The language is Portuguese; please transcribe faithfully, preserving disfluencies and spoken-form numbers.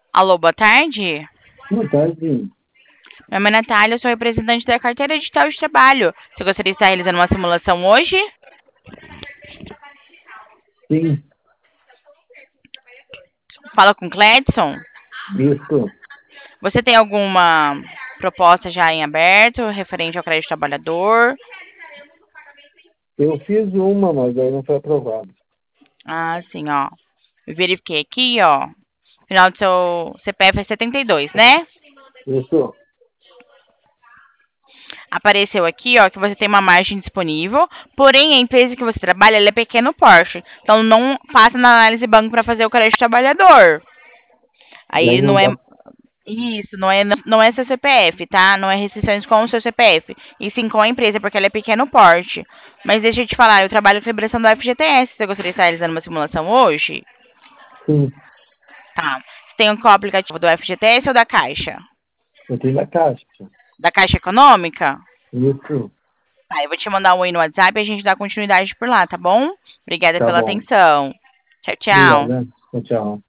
Alô, boa tarde. Boa tarde. Meu nome é Natália, eu sou representante da carteira digital de trabalho. Você gostaria de estar realizando uma simulação hoje? Sim, Fala com o Cledson. isso. Você tem alguma proposta já em aberto, referente ao crédito trabalhador? Eu fiz uma, mas aí não foi aprovado. Ah, sim, ó. Eu verifiquei aqui, ó. Final do seu C P F é setenta e dois, né? Isso. Apareceu aqui, ó, que você tem uma margem disponível, porém a empresa que você trabalha, ela é pequeno porte. Então não passa na análise banco para fazer o crédito trabalhador. E aí Aí não não é dá. isso, não é não é seu C P F, tá? Não é restrições com o seu C P F, e sim com a empresa, porque ela é pequeno porte. Mas deixa eu te falar, eu trabalho com liberação do F G T S. Você gostaria de estar realizando uma simulação hoje? Sim, Tá. Você tem qual aplicativo do F G T S ou da Caixa? eu tenho na caixa. Da Caixa Econômica? Isso. Tá, eu vou te mandar um oi no WhatsApp e a gente dá continuidade por lá, tá bom? Obrigada Tá pela bom. atenção. Tchau, tchau. Obrigado, né? Tchau, tchau.